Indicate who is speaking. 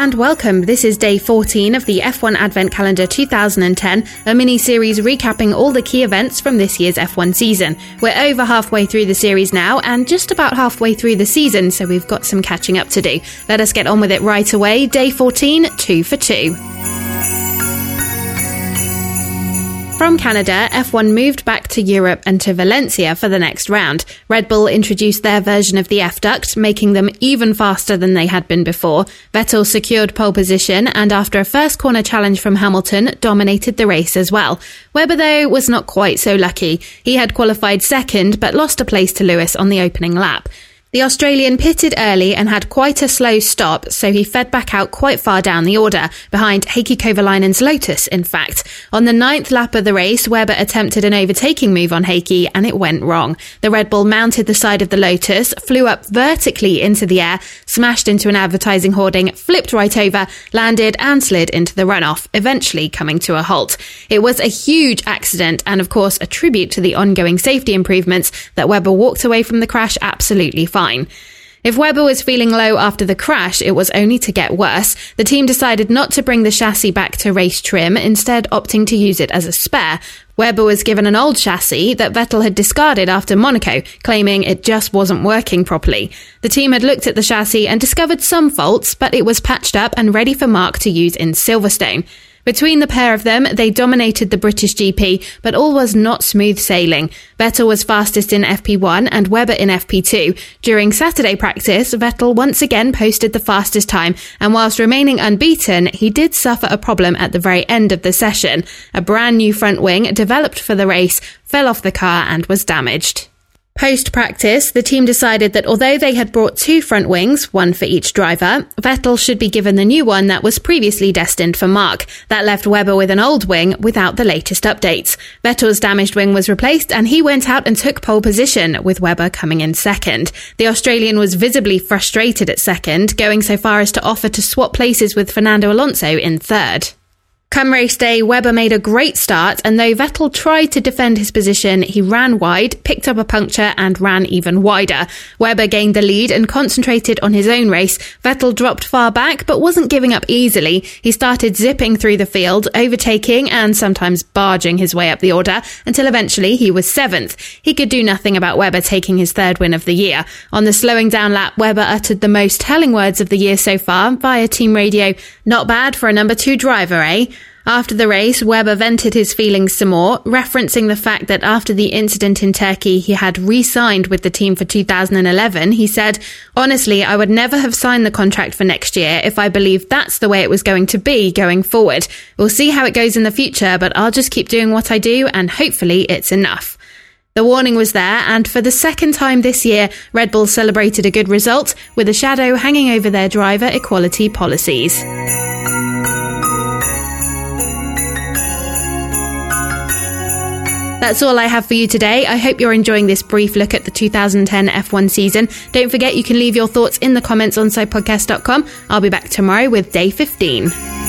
Speaker 1: and welcome. This is day 14 of the F1 Advent Calendar 2010, a mini-series recapping all the key events from this year's F1 season. We're over halfway through the series now and just about halfway through the season, so we've got some catching up to do. Let us get on with it right away. Day 14, 2 for 2. From Canada, F1 moved back to Europe and to Valencia for the next round. Red Bull introduced their version of the F-Duct, making them even faster than they had been before. Vettel secured pole position and after a first corner challenge from Hamilton, dominated the race as well. Webber, though, was not quite so lucky. He had qualified second but lost a place to Lewis on the opening lap. The Australian pitted early and had quite a slow stop, so he fed back out quite far down the order, behind Heikki Kovalainen's Lotus, in fact. On the 9th lap of the race, Webber attempted an overtaking move on Heikki, and it went wrong. The Red Bull mounted the side of the Lotus, flew up vertically into the air, smashed into an advertising hoarding, flipped right over, landed and slid into the runoff, eventually coming to a halt. It was a huge accident and, of course, a tribute to the ongoing safety improvements that Webber walked away from the crash absolutely fine. If Webber was feeling low after the crash, it was only to get worse. The team decided not to bring the chassis back to race trim, instead opting to use it as a spare. Webber was given an old chassis that Vettel had discarded after Monaco, claiming it just wasn't working properly. The team had looked at the chassis and discovered some faults, but it was patched up and ready for Mark to use in Silverstone. Between the pair of them, they dominated the British GP, but all was not smooth sailing. Vettel was fastest in FP1 and Webber in FP2. During Saturday practice, Vettel once again posted the fastest time, and whilst remaining unbeaten, he did suffer a problem at the very end of the session. A brand new front wing, developed for the race, fell off the car and was damaged. Post-practice, the team decided that although they had brought 2 front wings, one for each driver, Vettel should be given the new one that was previously destined for Mark. That left Webber with an old wing without the latest updates. Vettel's damaged wing was replaced and he went out and took pole position, with Webber coming in second. The Australian was visibly frustrated at second, going so far as to offer to swap places with Fernando Alonso in third. Come race day, Webber made a great start, and though Vettel tried to defend his position, he ran wide, picked up a puncture and ran even wider. Webber gained the lead and concentrated on his own race. Vettel dropped far back but wasn't giving up easily. He started zipping through the field, overtaking and sometimes barging his way up the order until eventually he was 7th. He could do nothing about Webber taking his 3rd win of the year. On the slowing down lap, Webber uttered the most telling words of the year so far via team radio. "Not bad for a number 2 driver, eh?" After the race, Webber vented his feelings some more, referencing the fact that after the incident in Turkey, he had re-signed with the team for 2011. He said, "Honestly, I would never have signed the contract for next year if I believed that's the way it was going to be going forward. We'll see how it goes in the future, but I'll just keep doing what I do and hopefully it's enough." The warning was there, and for the second time this year, Red Bull celebrated a good result, with a shadow hanging over their driver equality policies. That's all I have for you today. I hope you're enjoying this brief look at the 2010 F1 season. Don't forget you can leave your thoughts in the comments on sidepodcast.com. I'll be back tomorrow with day 15.